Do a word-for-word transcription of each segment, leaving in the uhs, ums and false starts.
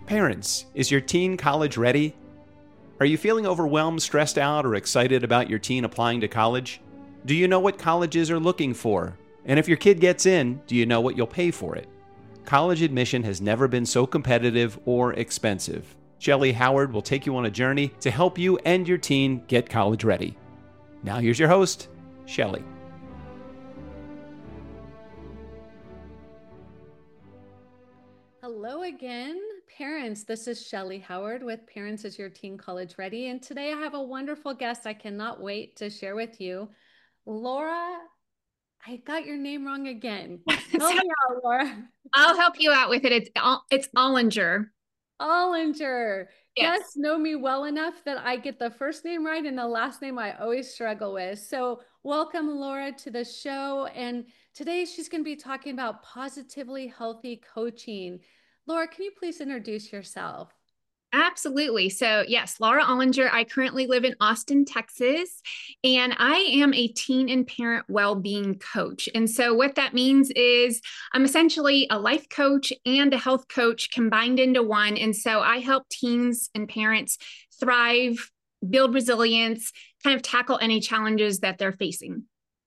Parents, is your teen college ready? Are you feeling overwhelmed, stressed out, or excited about your teen applying to college? Do you know what colleges are looking for? And if your kid gets in, do you know what you'll pay for it? College admission has never been so competitive or expensive. Shelley Howard will take you on a journey to help you and your teen get college ready. Now here's your host, Shelley. Hello again, parents. This is Shelley Howard with Parents Is Your Teen College Ready? And today I have a wonderful guest I cannot wait to share with you. Laura, I got your name wrong again. Help me out, Laura. I'll help you out with it. It's it's Ollinger. Ollinger. Yes. Yes, know me well enough that I get the first name right and the last name I always struggle with. So welcome, Laura, to the show. And today she's going to be talking about positively healthy coaching. Laura, can you please introduce yourself? Absolutely. So yes, Laura Ollinger. I currently live in Austin, Texas, and I am a teen and parent well-being coach. And so what that means is I'm essentially a life coach and a health coach combined into one. And so I help teens and parents thrive, build resilience, kind of tackle any challenges that they're facing.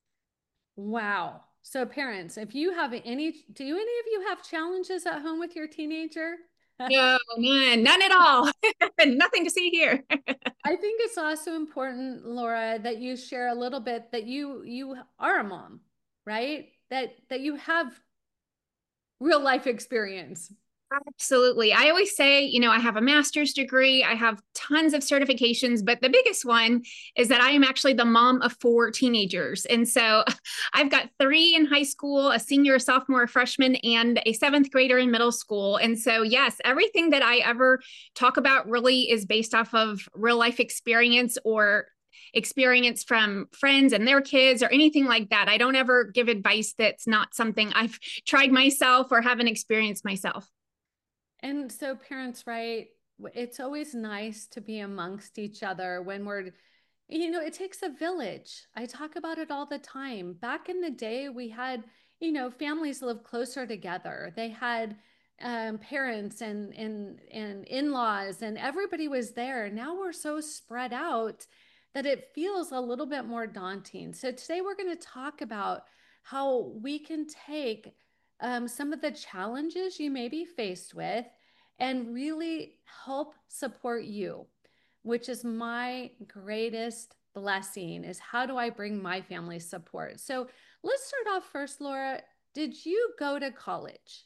Wow. So parents, if you have any, do any of you have challenges at home with your teenager? No, none, none at all. Nothing to see here. I think it's also important, Laura, that you share a little bit that you you are a mom, right? That that you have real life experience. Absolutely. I always say, you know, I have a master's degree, I have tons of certifications, but the biggest one is that I am actually the mom of four teenagers. And so I've got three in high school, a senior, a sophomore, a freshman, and a seventh grader in middle school. And so, yes, everything that I ever talk about really is based off of real life experience or experience from friends and their kids or anything like that. I don't ever give advice that's not something I've tried myself or haven't experienced myself. And so parents, right, it's always nice to be amongst each other when we're, you know, it takes a village. I talk about it all the time. Back in the day, we had, you know, families lived closer together. They had um, parents and, and, and in-laws and everybody was there. Now we're so spread out that it feels a little bit more daunting. So today we're going to talk about how we can take um, some of the challenges you may be faced with and really help support you, which is my greatest blessing, is how do I bring my family support? So let's start off first, Laura. Did you go to college?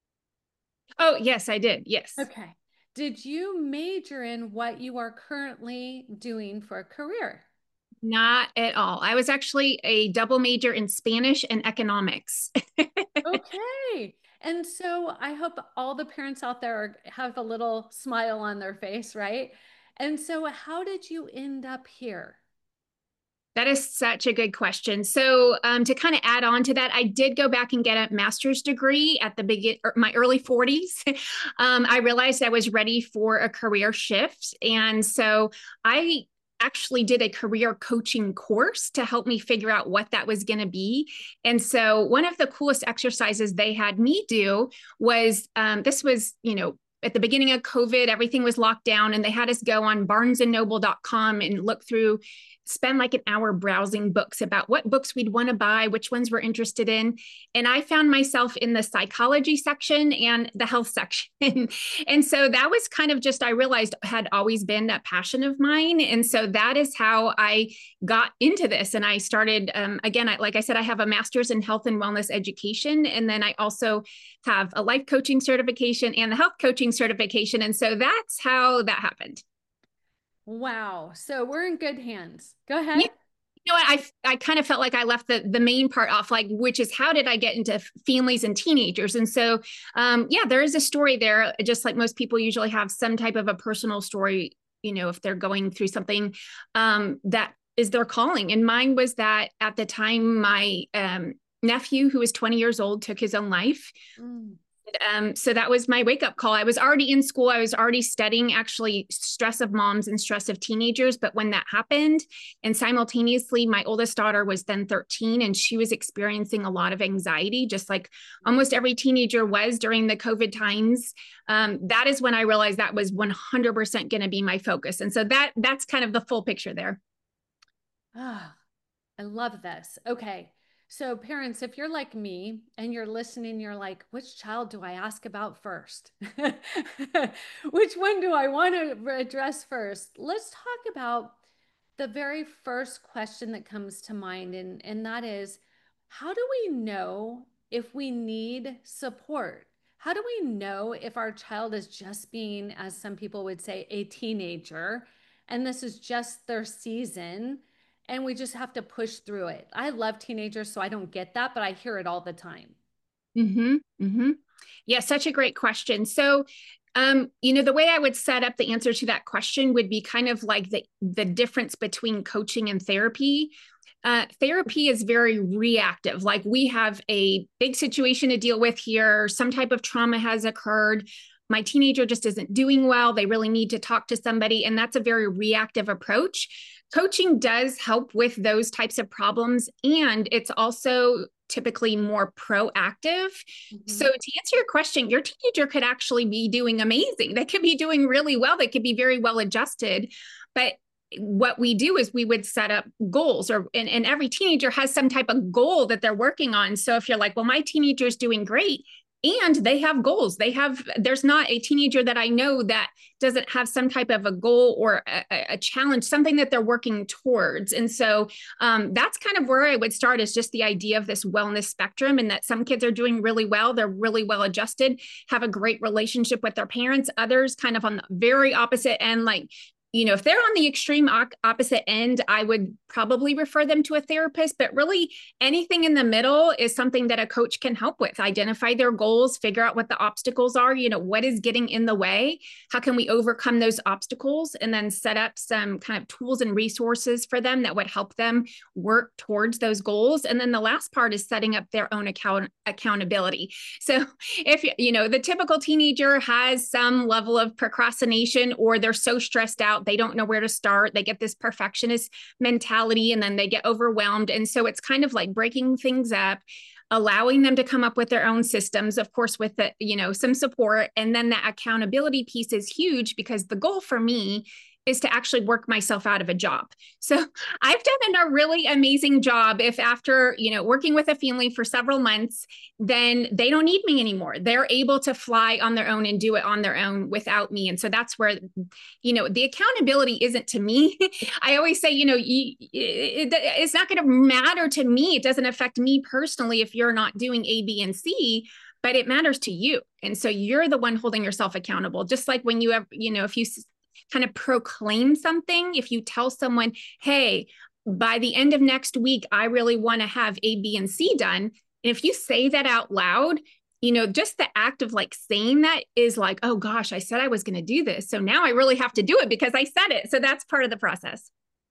Oh, yes, I did. Yes. Okay. Did you major in what you are currently doing for a career? Not at all. I was actually a double major in Spanish and economics. Okay. And so I hope all the parents out there are, have a little smile on their face, right? And so how did you end up here? That is such a good question. So, um, to kind of add on to that, I did go back and get a master's degree at the begin my early forties. um, I realized I was ready for a career shift, and so I actually did a career coaching course to help me figure out what that was going to be. And so, one of the coolest exercises they had me do was um, this was, you know, at the beginning of COVID, everything was locked down, and they had us go on barnes and noble dot com and look through, spend like an hour browsing books about what books we'd want to buy, which ones we're interested in. And I found myself in the psychology section and the health section. And so that was kind of just, I realized had always been a passion of mine. And so that is how I got into this. And I started, um, again, I, like I said, I have a master's in health and wellness education. And then I also have a life coaching certification and the health coaching certification. And so that's how that happened. Wow. So we're in good hands. Go ahead. You, you know what? I, I kind of felt like I left the, the main part off, like, which is how did I get into families and teenagers? And so, um, yeah, there is a story there, just like most people usually have some type of a personal story, you know, if they're going through something um, that is their calling. And mine was that at the time, my um, nephew, who was twenty years old, took his own life. Mm. Um, so that was my wake up call. I was already in school. I was already studying actually stress of moms and stress of teenagers. But when that happened, and simultaneously, my oldest daughter was then thirteen, and she was experiencing a lot of anxiety, just like almost every teenager was during the COVID times. Um, that is when I realized that was one hundred percent going to be my focus. And so that that's kind of the full picture there. Ah, I love this. Okay. So parents, if you're like me and you're listening, you're like, which child do I ask about first? Which one do I want to address first? Let's talk about the very first question that comes to mind. And, and that is, how do we know if we need support? How do we know if our child is just being, as some people would say, a teenager, and this is just their season? And we just have to push through it. I love teenagers, so I don't get that, but I hear it all the time. Mm-hmm, mm-hmm. Yeah, such a great question. So, um, you know, the way I would set up the answer to that question would be kind of like the, the difference between coaching and therapy. Uh, therapy is very reactive. Like we have a big situation to deal with here. Some type of trauma has occurred. My teenager just isn't doing well. They really need to talk to somebody. And that's a very reactive approach. Coaching does help with those types of problems. And it's also typically more proactive. Mm-hmm. So to answer your question, your teenager could actually be doing amazing. They could be doing really well. They could be very well adjusted. But what we do is we would set up goals, or and, and every teenager has some type of goal that they're working on. So if you're like, well, my teenager is doing great, and they have goals. They have, there's not a teenager that I know that doesn't have some type of a goal or a, a challenge, something that they're working towards. And so um, that's kind of where I would start, is just the idea of this wellness spectrum, and that some kids are doing really well. They're really well adjusted, have a great relationship with their parents. Others kind of on the very opposite end, like, you know, if they're on the extreme opposite end, I would probably refer them to a therapist. But really, anything in the middle is something that a coach can help with. Identify their goals, figure out what the obstacles are. You know, what is getting in the way? How can we overcome those obstacles? And then set up some kind of tools and resources for them that would help them work towards those goals. And then the last part is setting up their own account accountability. So if, you know, the typical teenager has some level of procrastination, or they're so stressed out, they don't know where to start. They get this perfectionist mentality, and then they get overwhelmed. And so it's kind of like breaking things up, allowing them to come up with their own systems, of course, with the, you know, some support. And then that accountability piece is huge, because the goal for me is to actually work myself out of a job. So I've done a really amazing job if after, you know, working with a family for several months, then they don't need me anymore. They're able to fly on their own and do it on their own without me. And so that's where, you know, the accountability isn't to me. I always say, you know, you, it, it's not going to matter to me. It doesn't affect me personally if you're not doing A, B, and C, but it matters to you. And so you're the one holding yourself accountable. Just like when you have, you know, if you kind of proclaim something, if you tell someone, hey, by the end of next week, I really want to have A, B, and C done. And if you say that out loud, you know, just the act of like saying that is like, oh gosh, I said I was going to do this. So now I really have to do it because I said it. So that's part of the process.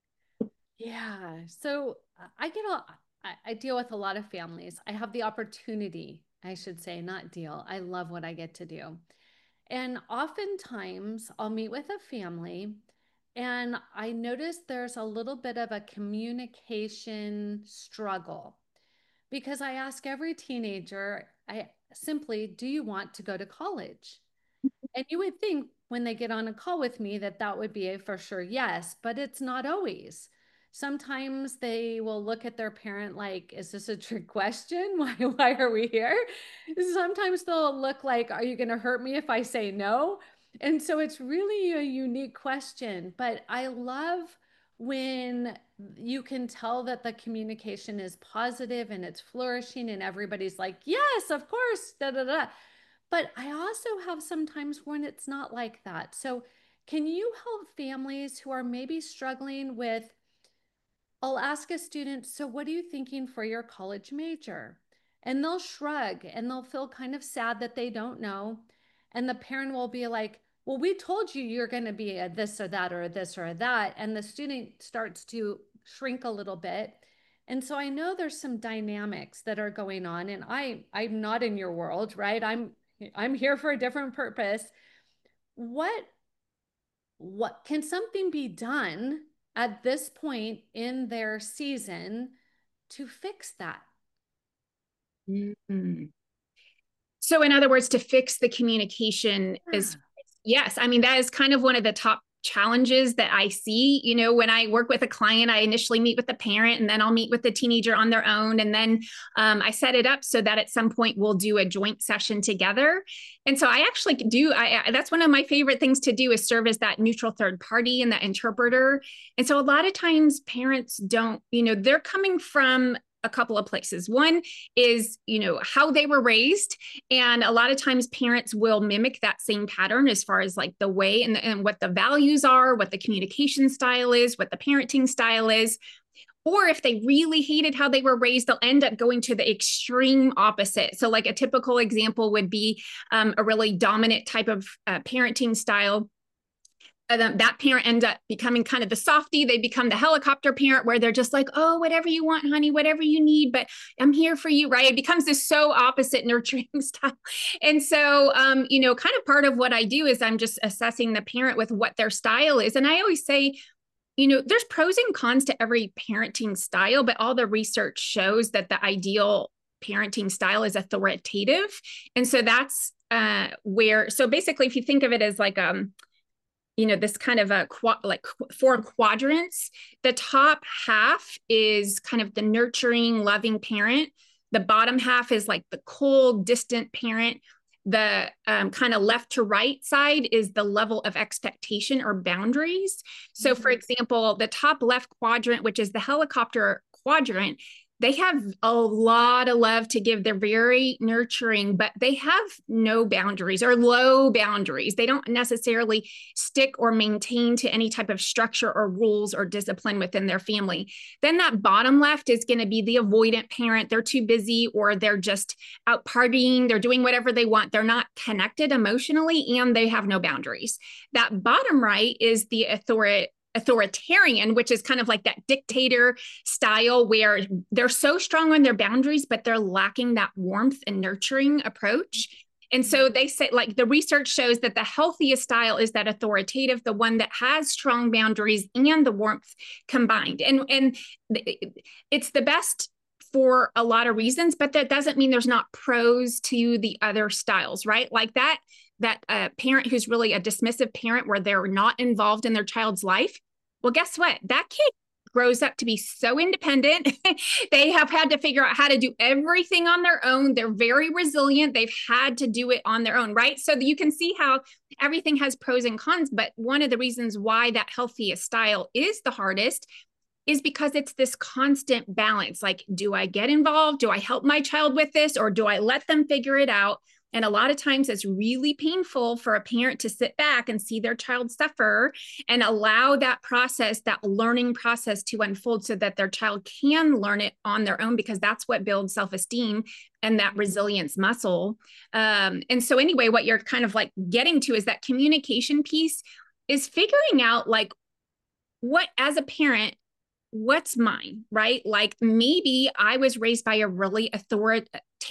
Yeah. So I get a, I deal with a lot of families. I have the opportunity, I should say, not deal. I love what I get to do. And oftentimes I'll meet with a family, and I notice there's a little bit of a communication struggle, because I ask every teenager, I simply, do you want to go to college? And you would think when they get on a call with me that that would be a for sure yes, but it's not always. Sometimes they will look at their parent like, is this a trick question? Why, why are we here? Sometimes they'll look like, are you going to hurt me if I say no? And so it's really a unique question, but I love when you can tell that the communication is positive and it's flourishing, and everybody's like, yes, of course, da, da, da. But I also have sometimes when it's not like that. So can you help families who are maybe struggling with, I'll ask a student, so what are you thinking for your college major? And they'll shrug and they'll feel kind of sad that they don't know. And the parent will be like, well, we told you you're going to be a this or that or a this or a that. And the student starts to shrink a little bit. And so I know there's some dynamics that are going on, and I, I'm not in your world, right? I'm, I'm here for a different purpose. What, what can something be done at this point in their season to fix that? Mm-hmm. So in other words, to fix the communication yeah. is, yes, I mean, that is kind of one of the top challenges that I see. You know, when I work with a client, I initially meet with the parent, and then I'll meet with the teenager on their own. And then um, I set it up so that at some point we'll do a joint session together. And so I actually do, I, I that's one of my favorite things to do, is serve as that neutral third party and that interpreter. And so a lot of times parents don't, you know, they're coming from a couple of places. One is, you know, how they were raised. And a lot of times parents will mimic that same pattern as far as like the way and, and what the values are, what the communication style is, what the parenting style is. Or if they really hated how they were raised, they'll end up going to the extreme opposite. So like a typical example would be um, a really dominant type of uh, parenting style. And that parent ends up becoming kind of the softie. They become the helicopter parent, where they're just like, oh, whatever you want, honey, whatever you need, but I'm here for you, right? It becomes this so opposite nurturing style. And so, um, you know, kind of part of what I do is I'm just assessing the parent with what their style is. And I always say, you know, there's pros and cons to every parenting style, but all the research shows that the ideal parenting style is authoritative. And so that's uh, where, so basically, if you think of it as like, um, you know, this kind of a like four quadrants. The top half is kind of the nurturing, loving parent. The bottom half is like the cold, distant parent. The um, kind of left to right side is the level of expectation or boundaries. So, mm-hmm. for example, the top left quadrant, which is the helicopter quadrant, they have a lot of love to give. They're very nurturing, but they have no boundaries or low boundaries. They don't necessarily stick or maintain to any type of structure or rules or discipline within their family. Then that bottom left is going to be the avoidant parent. They're too busy, or they're just out partying. They're doing whatever they want. They're not connected emotionally, and they have no boundaries. That bottom right is the authority. authoritarian, which is kind of like that dictator style, where they're so strong on their boundaries, but they're lacking that warmth and nurturing approach. And so they say, like, the research shows that the healthiest style is that authoritative, the one that has strong boundaries and the warmth combined. And, and it's the best for a lot of reasons, but that doesn't mean there's not pros to the other styles, right? Like that that uh, parent who's really a dismissive parent, where they're not involved in their child's life. Well, guess what? That kid grows up to be so independent. They have had to figure out how to do everything on their own. They're very resilient. They've had to do it on their own, right? So you can see how everything has pros and cons. But one of the reasons why that healthiest style is the hardest is because it's this constant balance. Like, do I get involved? Do I help my child with this? Or do I let them figure it out? And a lot of times it's really painful for a parent to sit back and see their child suffer and allow that process, that learning process, to unfold so that their child can learn it on their own, because that's what builds self-esteem and that resilience muscle. Um, and so anyway, what you're kind of like getting to is that communication piece is figuring out, like, what, as a parent, what's mine, right? Like, maybe I was raised by a really author-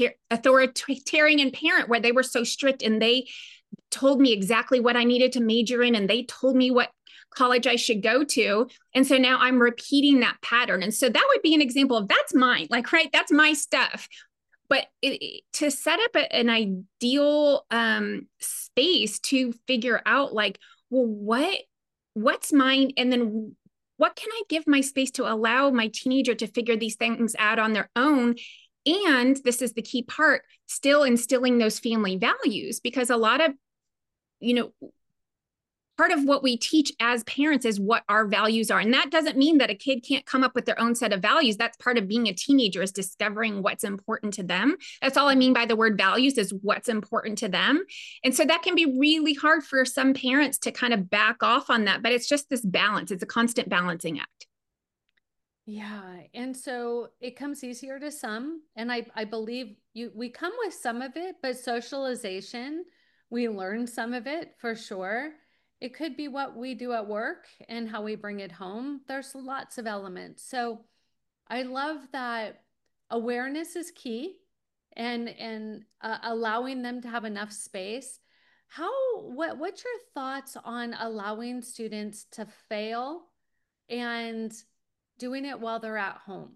authoritarian parent, where they were so strict and they told me exactly what I needed to major in, and they told me what college I should go to. And so now I'm repeating that pattern. And so that would be an example of, that's mine, like, right, that's my stuff. But it, it, to set up a, an ideal um, space to figure out, like, well, what what's mine? And then what can I give my space to allow my teenager to figure these things out on their own? And this is the key part, still instilling those family values, because a lot of, you know, part of what we teach as parents is what our values are. And that doesn't mean that a kid can't come up with their own set of values. That's part of being a teenager, is discovering what's important to them. That's all I mean by the word values, is what's important to them. And so that can be really hard for some parents to kind of back off on that, but it's just this balance. It's a constant balancing act. Yeah. And so it comes easier to some. And I, I believe you, we come with some of it, but socialization, we learn some of it for sure. It could be what we do at work and how we bring it home. There's lots of elements. So I love that awareness is key. and and uh, allowing them to have enough space. How what what's your thoughts on allowing students to fail and doing it while they're at home?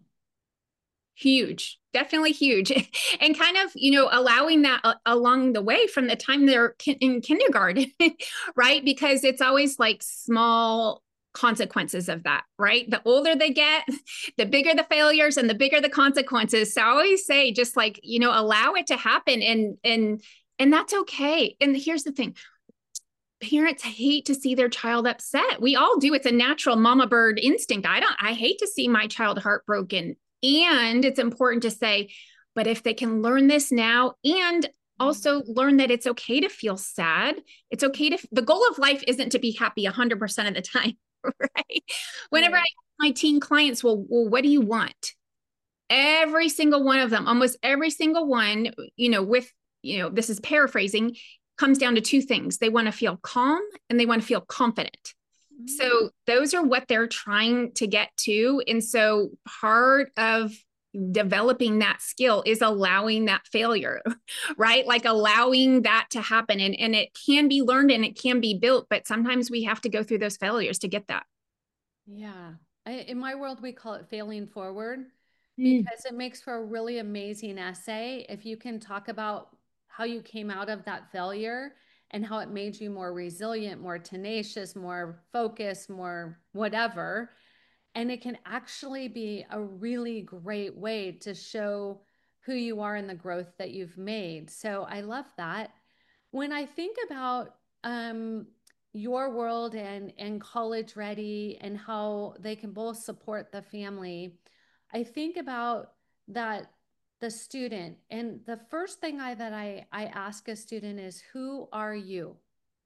Huge, definitely huge. And kind of, you know, allowing that uh, along the way from the time they're ki- in kindergarten, right? Because it's always like small consequences of that, right? The older they get, the bigger the failures and the bigger the consequences. So I always say, just like, you know, allow it to happen, and and and that's okay. And here's the thing. Parents hate to see their child upset. We all do. It's a natural mama bird instinct. I don't, I hate to see my child heartbroken. And it's important to say, but if they can learn this now and also learn that it's okay to feel sad, it's okay to, the goal of life isn't to be happy one hundred percent of the time, right? Whenever Right. I ask my teen clients, well, well, what do you want? Every single one of them, almost every single one, you know, with, you know, this is paraphrasing, comes down to two things. They want to feel calm and they want to feel confident. So those are what they're trying to get to. And so part of developing that skill is allowing that failure, right? Like allowing that to happen. And, and it can be learned and it can be built, but sometimes we have to go through those failures to get that. Yeah. I, in my world, we call it failing forward, Mm. because it makes for a really amazing essay if you can talk about how you came out of that failure and how it made you more resilient, more tenacious, more focused, more whatever. And it can actually be a really great way to show who you are and the growth that you've made. So I love that. When I think about um, your world and, and College Ready and how they can both support the family, I think about that the student. And the first thing I that I, I ask a student is, who are you?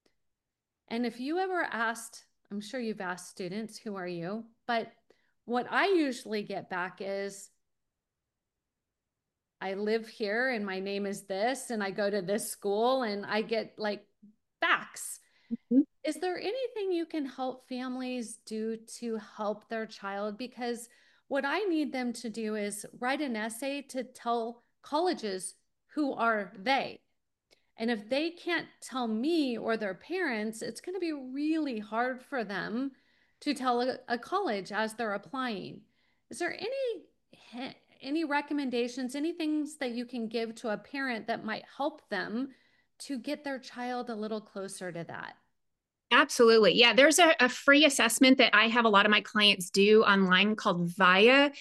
And if you ever asked, I'm sure you've asked students, who are you? But what I usually get back is, I live here and my name is this, and I go to this school, and I get like facts. Mm-hmm. Is there anything you can help families do to help their child? Because what I need them to do is write an essay to tell colleges who are they. And if they can't tell me or their parents, it's going to be really hard for them to tell a, a college as they're applying. Is there any any recommendations, any things that you can give to a parent that might help them to get their child a little closer to that? Absolutely. Yeah. There's a, a free assessment that I have a lot of my clients do online called VIA.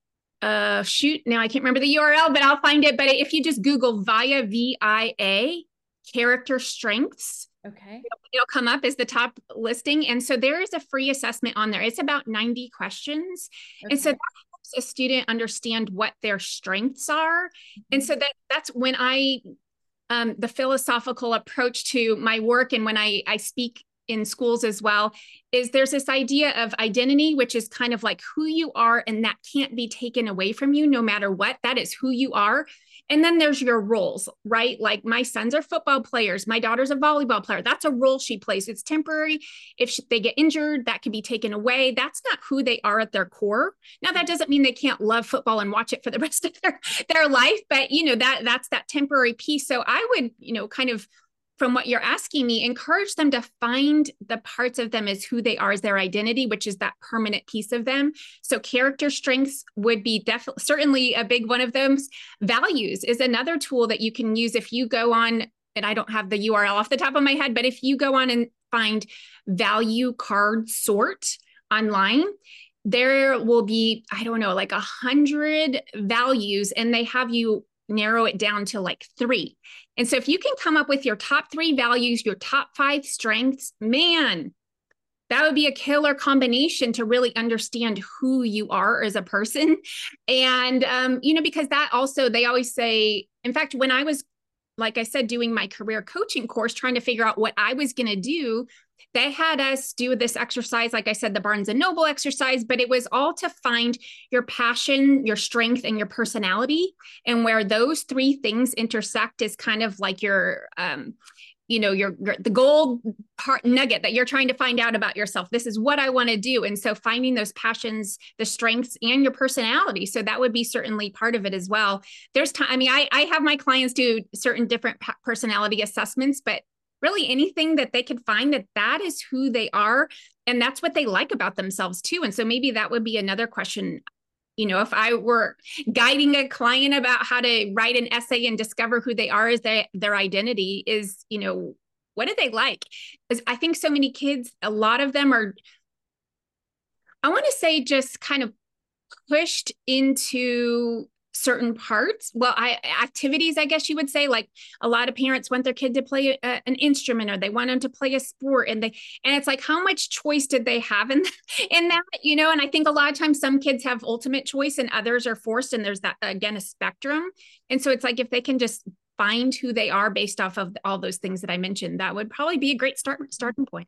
Uh, shoot, now I can't remember the U R L, but I'll find it. But if you just Google VIA, V I A, character strengths, Okay. it'll, it'll come up as the top listing. And so there is a free assessment on there. It's about ninety questions. Okay. And so that helps a student understand what their strengths are. Mm-hmm. And so that that's when I, um, the philosophical approach to my work, and when I, I speak in schools as well, is there's this idea of identity, which is kind of like who you are, and that can't be taken away from you no matter what. That is who you are. And then there's your roles, right? Like my sons are football players. My daughter's a volleyball player. That's a role she plays. It's temporary. If she, they get injured, that can be taken away. That's not who they are at their core. Now, that doesn't mean they can't love football and watch it for the rest of their, their life, but you know, that that's that temporary piece. So I would, you know, kind of, from what you're asking me, encourage them to find the parts of them as who they are, as their identity, which is that permanent piece of them. So character strengths would be definitely, certainly a big one of them. Values is another tool that you can use if you go on, and I don't have the U R L off the top of my head, but if you go on and find value card sort online, there will be, I don't know, like a hundred values, and they have you narrow it down to like three. And so if you can come up with your top three values, your top five strengths, man, that would be a killer combination to really understand who you are as a person. And, um, you know, because that also, they always say, in fact, when I was, like I said, doing my career coaching course, trying to figure out what I was going to do, they had us do this exercise, like I said, the Barnes and Noble exercise, but it was all to find your passion, your strength, and your personality. And where those three things intersect is kind of like your, um, you know, your, your the gold part nugget that you're trying to find out about yourself. This is what I want to do. And so finding those passions, the strengths, and your personality. So that would be certainly part of it as well. There's time. I mean, I, I have my clients do certain different personality assessments, but really anything that they could find that that is who they are. And that's what they like about themselves too. And so maybe that would be another question. You know, if I were guiding a client about how to write an essay and discover who they are as their, their identity is, you know, what do they like? Because I think so many kids, a lot of them are, I want to say, just kind of pushed into certain parts. Well, I activities, I guess you would say, like a lot of parents want their kid to play a, an instrument, or they want them to play a sport, and they, and it's like, how much choice did they have in, in that, you know? And I think a lot of times some kids have ultimate choice and others are forced. And there's that, again, a spectrum. And so it's like, if they can just find who they are based off of all those things that I mentioned, that would probably be a great start starting point.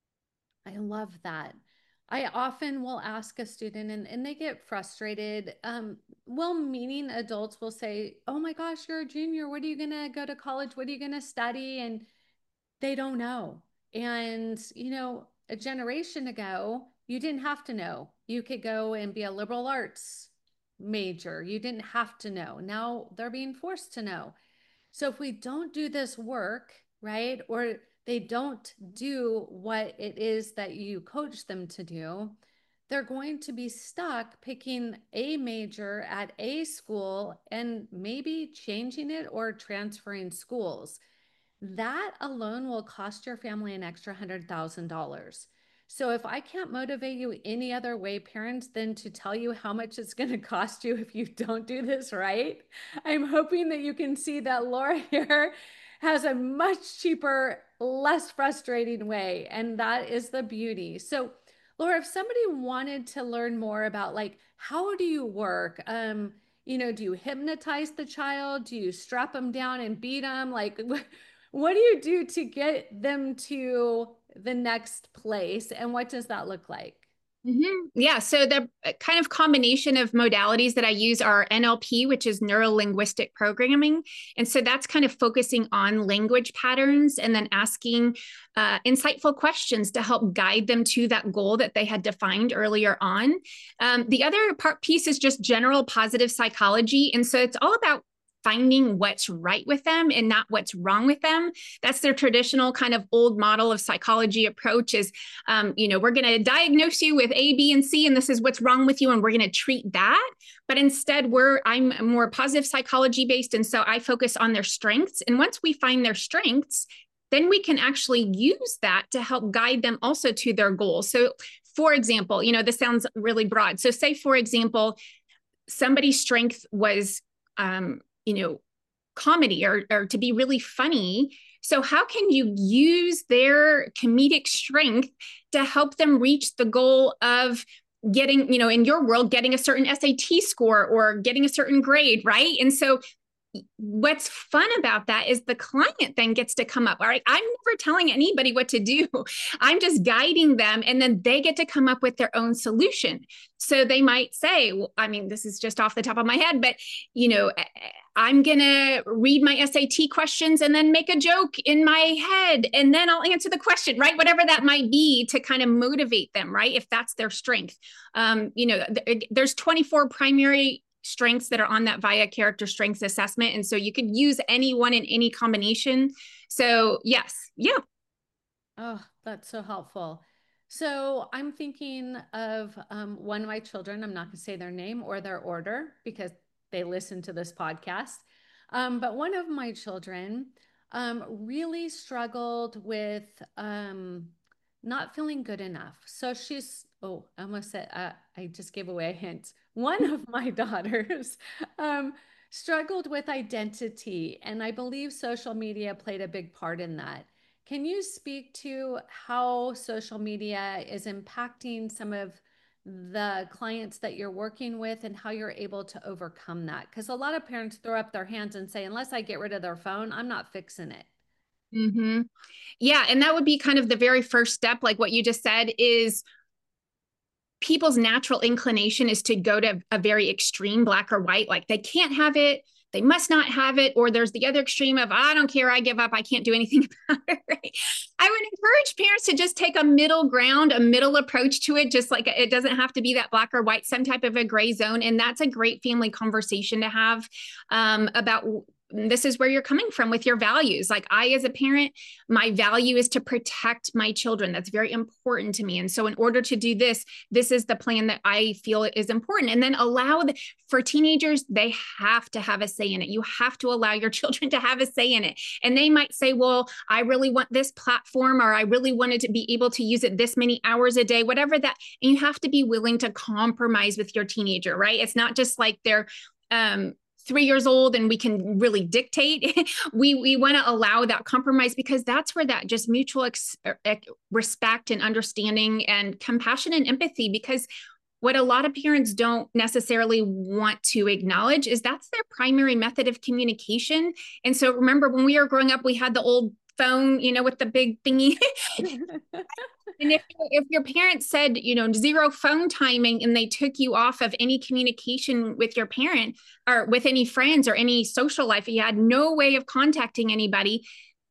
I love that. I often will ask a student, and, and they get frustrated. Um, well-meaning adults will say, oh my gosh, you're a junior. What are you going to go to college? What are you going to study? And they don't know. And, you know, a generation ago, you didn't have to know. You could go and be a liberal arts major. You didn't have to know. Now they're being forced to know. So if we don't do this work, right, or they don't do what it is that you coach them to do, they're going to be stuck picking a major at a school and maybe changing it or transferring schools. That alone will cost your family an extra one hundred thousand dollars. So if I can't motivate you any other way, parents, than to tell you how much it's going to cost you if you don't do this right, I'm hoping that you can see that Laura here has a much cheaper, less frustrating way. And that is the beauty. So Laura, if somebody wanted to learn more about, like, how do you work? Um, you know, do you hypnotize the child? Do you strap them down and beat them? Like, what do you do to get them to the next place? And what does that look like? Mm-hmm. Yeah. So the kind of combination of modalities that I use are N L P, which is neuro linguistic programming. And so that's kind of focusing on language patterns and then asking uh, insightful questions to help guide them to that goal that they had defined earlier on. Um, the other part piece is just general positive psychology. And so it's all about finding what's right with them and not what's wrong with them. That's their traditional kind of old model of psychology approach is, um, you know, we're going to diagnose you with A, B, and C, and this is what's wrong with you, and we're going to treat that. But instead, we're I'm more positive psychology based, and so I focus on their strengths. And once we find their strengths, then we can actually use that to help guide them also to their goals. So, for example, you know, this sounds really broad. So say, for example, somebody's strength was, um, you know, comedy or, or to be really funny. So how can you use their comedic strength to help them reach the goal of getting, you know, in your world, getting a certain S A T score or getting a certain grade, right? And so what's fun about that is the client then gets to come up. All right, I'm never telling anybody what to do. I'm just guiding them, and then they get to come up with their own solution. So they might say, well, I mean, this is just off the top of my head, but, you know, I'm going to read my S A T questions and then make a joke in my head, and then I'll answer the question, right? Whatever that might be to kind of motivate them, right? If that's their strength. Um, you know, th- there's twenty-four primary strengths that are on that VIA character strengths assessment. And so you could use any one in any combination. So yes. Yeah. Oh, that's so helpful. So I'm thinking of um, one of my children. I'm not going to say their name or their order because they listen to this podcast. Um, but one of my children um, really struggled with um, not feeling good enough. So she's, oh, I almost said, uh, I just gave away a hint. One of my daughters um, struggled with identity, and I believe social media played a big part in that. Can you speak to how social media is impacting some of the clients that you're working with and how you're able to overcome that? Because a lot of parents throw up their hands and say, unless I get rid of their phone, I'm not fixing it. Mm-hmm. Yeah. And that would be kind of the very first step, like what you just said, is people's natural inclination is to go to a very extreme black or white, like they can't have it, they must not have it, or there's the other extreme of, I don't care, I give up, I can't do anything about it, right? I would encourage parents to just take a middle ground, a middle approach to it, just like it doesn't have to be that black or white, some type of a gray zone. And that's a great family conversation to have um, about this is where you're coming from with your values. Like I, as a parent, my value is to protect my children. That's very important to me. And so in order to do this, this is the plan that I feel is important. And then allow the, for teenagers, they have to have a say in it. You have to allow your children to have a say in it. And they might say, well, I really want this platform, or I really wanted to be able to use it this many hours a day, whatever that, and you have to be willing to compromise with your teenager, right? It's not just like they're, um, three years old and we can really dictate. we we want to allow that compromise, because that's where that just mutual ex- respect and understanding and compassion and empathy, because what a lot of parents don't necessarily want to acknowledge is that's their primary method of communication. And so remember, when we were growing up, we had the old phone, you know, with the big thingy. And if, if your parents said, you know, zero phone timing, and they took you off of any communication with your parent or with any friends or any social life, you had no way of contacting anybody.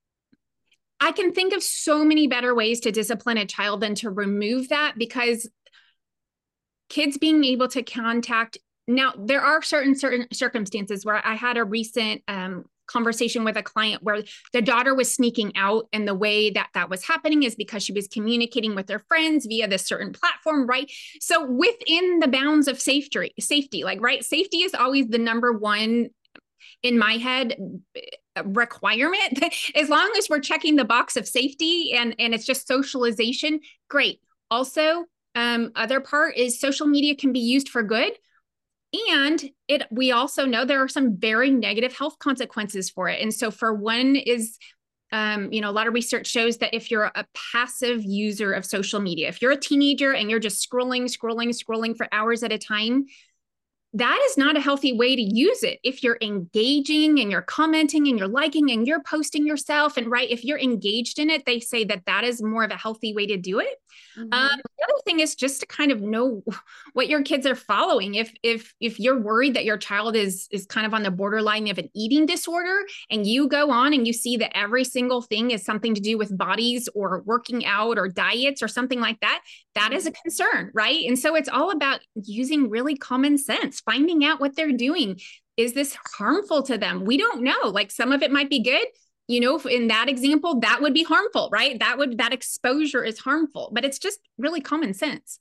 I can think of so many better ways to discipline a child than to remove that, because kids being able to contact, now there are certain, certain circumstances where I had a recent, um, conversation with a client where the daughter was sneaking out, and the way that that was happening is because she was communicating with her friends via this certain platform, right? So within the bounds of safety, safety, like, right, safety is always the number one in my head requirement. As long as we're checking the box of safety and and it's just socialization, great. Also, um, other part is social media can be used for good. And it, we also know there are some very negative health consequences for it. And so for one is, um, you know, a lot of research shows that if you're a passive user of social media, if you're a teenager and you're just scrolling, scrolling, scrolling for hours at a time, that is not a healthy way to use it. If you're engaging and you're commenting and you're liking and you're posting yourself, and right, if you're engaged in it, they say that that is more of a healthy way to do it. Mm-hmm. Um, the other thing is just to kind of know what your kids are following. If if if you're worried that your child is is kind of on the borderline of an eating disorder, and you go on and you see that every single thing is something to do with bodies or working out or diets or something like that, that is a concern, right? And so it's all about using really common sense, finding out what they're doing. Is this harmful to them? We don't know. Like, some of it might be good. You know, in that example, that would be harmful, right? That would, that exposure is harmful, but it's just really common sense.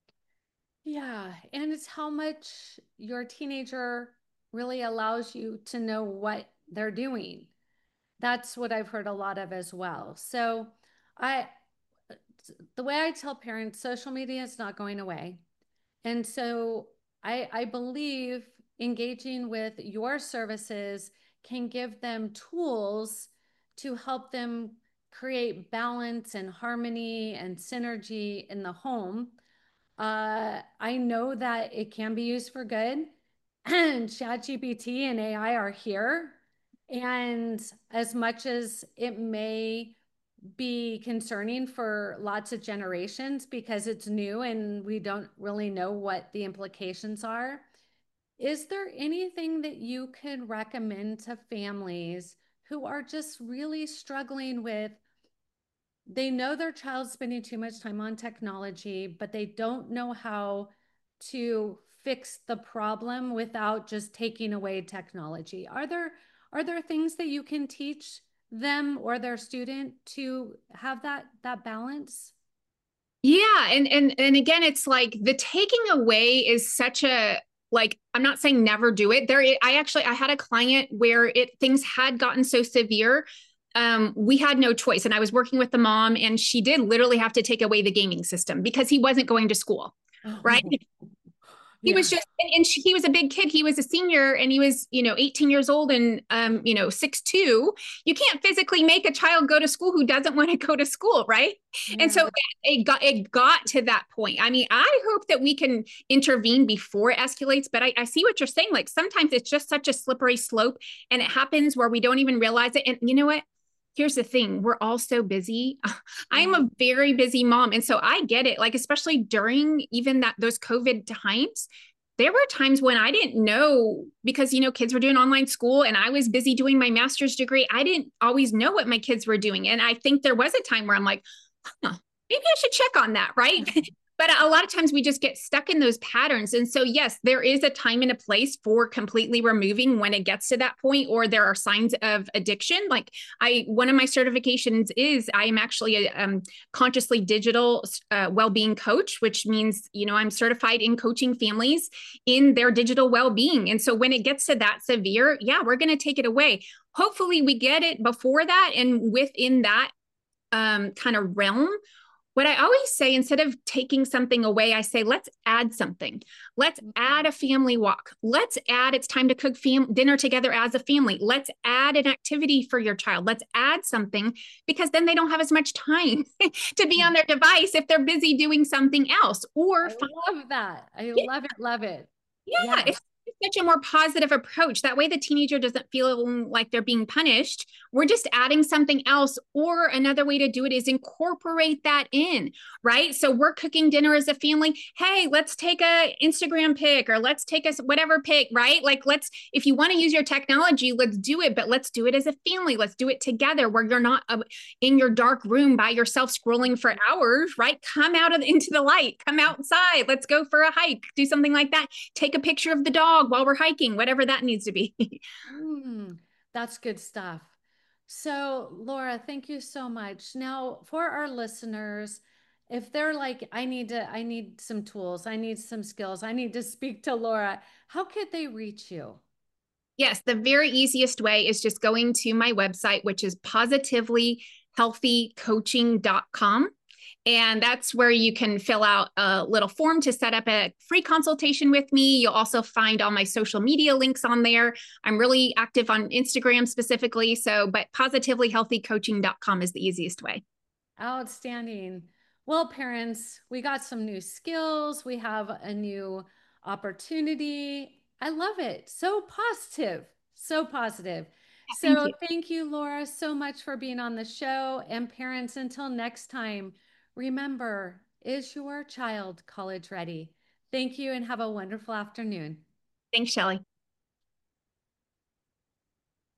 Yeah. And it's how much your teenager really allows you to know what they're doing. That's what I've heard a lot of as well. So I, the way I tell parents, social media is not going away. And so I, I believe engaging with your services can give them tools to help them create balance and harmony and synergy in the home. Uh, I know that it can be used for good, and ChatGPT and A I are here. And as much as it may be concerning for lots of generations because it's new and we don't really know what the implications are, is there anything that you could recommend to families who are just really struggling with, they know their child's spending too much time on technology, but they don't know how to fix the problem without just taking away technology? Are there are there things that you can teach them or their student to have that that balance? Yeah, and and and again, it's like the taking away is such a, like, I'm not saying never do it. There, I actually, I had a client where it, things had gotten so severe. Um, we had no choice. And I was working with the mom, and she did literally have to take away the gaming system because he wasn't going to school. Right. He yeah. was just, and, and she, he was a big kid. He was a senior, and he was, you know, eighteen years old and, um, you know, six two. You can't physically make a child go to school who doesn't want to go to school. Right. Yeah. And so it, it got, it got to that point. I mean, I hope that we can intervene before it escalates, but I, I see what you're saying. Like, sometimes it's just such a slippery slope, and it happens where we don't even realize it. And you know what? Here's the thing. We're all so busy. I'm a very busy mom. And so I get it. Like, especially during even that, those COVID times, there were times when I didn't know because, you know, kids were doing online school and I was busy doing my master's degree. I didn't always know what my kids were doing. And I think there was a time where I'm like, huh, maybe I should check on that, right? But a lot of times we just get stuck in those patterns. And so, yes, there is a time and a place for completely removing when it gets to that point, or there are signs of addiction. Like I, one of my certifications is I am actually a um, consciously digital uh, well-being coach, which means, you know, I'm certified in coaching families in their digital well-being. And so when it gets to that severe, yeah, we're going to take it away. Hopefully we get it before that. And within that um, kind of realm, what I always say, instead of taking something away, I say, let's add something. Let's add a family walk. Let's add, it's time to cook fam- dinner together as a family. Let's add an activity for your child. Let's add something, because then they don't have as much time to be on their device if they're busy doing something else. Or I love that. I yeah. love it. Love it. Yeah, yeah. It's such a more positive approach. That way the teenager doesn't feel like they're being punished. We're just adding something else. Or another way to do it is incorporate that in, right? So we're cooking dinner as a family. Hey, let's take a Instagram pic, or let's take us whatever pic, right? Like let's, if you want to use your technology, let's do it, but let's do it as a family. Let's do it together where you're not uh, in your dark room by yourself scrolling for hours, right? Come out of into the light, come outside. Let's go for a hike, do something like that. Take a picture of the dog while we're hiking, whatever that needs to be. mm, that's good stuff. So, Laura, thank you so much. Now, for our listeners, if they're like, I need to, I need some tools, I need some skills, I need to speak to Laura, how could they reach you? Yes, the very easiest way is just going to my website, which is positively healthy coaching dot com. And that's where you can fill out a little form to set up a free consultation with me. You'll also find all my social media links on there. I'm really active on Instagram specifically. So, but positively healthy coaching dot com is the easiest way. Outstanding. Well, parents, we got some new skills. We have a new opportunity. I love it. So positive. So positive. Thank So you. thank you, Laura, so much for being on the show. And parents, until next time, remember, is your child college ready? Thank you and have a wonderful afternoon. Thanks, Shelley.